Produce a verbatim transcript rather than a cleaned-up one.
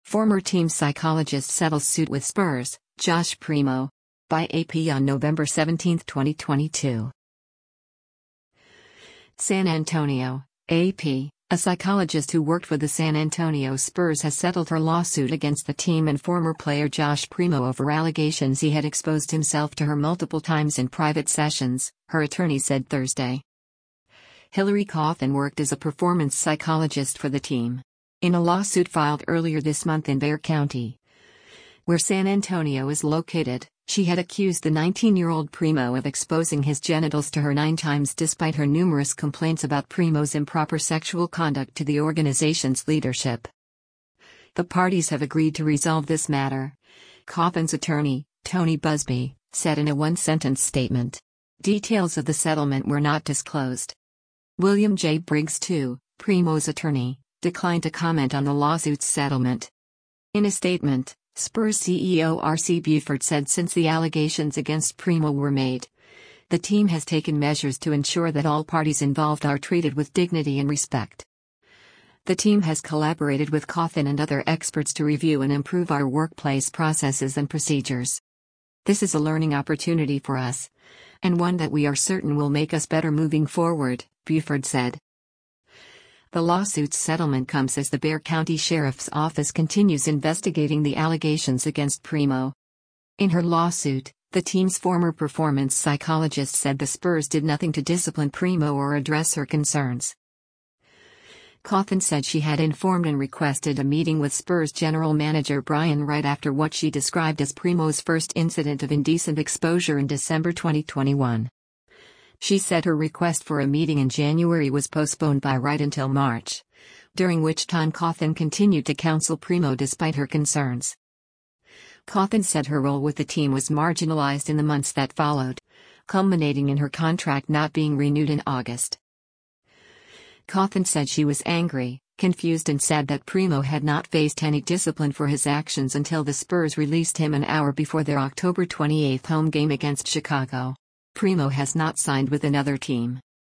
Former team psychologist settles suit with Spurs, Josh Primo. By A P on November seventeenth, twenty twenty-two. San Antonio, A P. A psychologist who worked for the San Antonio Spurs has settled her lawsuit against the team and former player Josh Primo over allegations he had exposed himself to her multiple times in private sessions, her attorney said Thursday. Hillary Coffin worked as a performance psychologist for the team. In a lawsuit filed earlier this month in Bexar County, where San Antonio is located, she had accused the nineteen-year-old Primo of exposing his genitals to her nine times despite her numerous complaints about Primo's improper sexual conduct to the organization's leadership. The parties have agreed to resolve this matter, Coffin's attorney, Tony Busby, said in a one-sentence statement. Details of the settlement were not disclosed. William J. Briggs the second, Primo's attorney, declined to comment on the lawsuit's settlement. In a statement, Spurs C E O R C Buford said since the allegations against Primo were made, the team has taken measures to ensure that all parties involved are treated with dignity and respect. The team has collaborated with Coffin and other experts to review and improve our workplace processes and procedures. This is a learning opportunity for us, and one that we are certain will make us better moving forward, Buford said. The lawsuit's settlement comes as the Bexar County Sheriff's Office continues investigating the allegations against Primo. In her lawsuit, the team's former performance psychologist said the Spurs did nothing to discipline Primo or address her concerns. Coffin said she had informed and requested a meeting with Spurs general manager Brian Wright after what she described as Primo's first incident of indecent exposure in December twenty twenty-one. She said her request for a meeting in January was postponed by Wright until March, during which time Coffin continued to counsel Primo despite her concerns. Coffin said her role with the team was marginalized in the months that followed, culminating in her contract not being renewed in August. Coffin said she was angry, confused and sad that Primo had not faced any discipline for his actions until the Spurs released him an hour before their October twenty-eighth home game against Chicago. Primo has not signed with another team.